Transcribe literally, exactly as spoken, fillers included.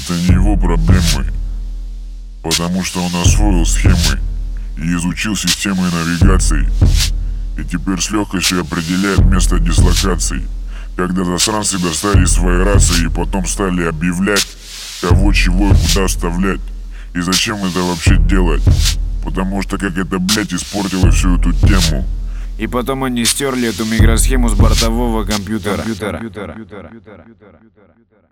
это не его проблемы, потому что он освоил схемы и изучил системы навигации, и теперь с легкостью определяет место дислокации. Когда засранцы достали свои рации и потом стали объявлять, кого, чего и куда вставлять, и зачем это вообще делать, потому что как это, блять, испортило всю эту тему. И потом они стерли эту микросхему с бортового компьютера. компьютера. компьютера. компьютера. компьютера.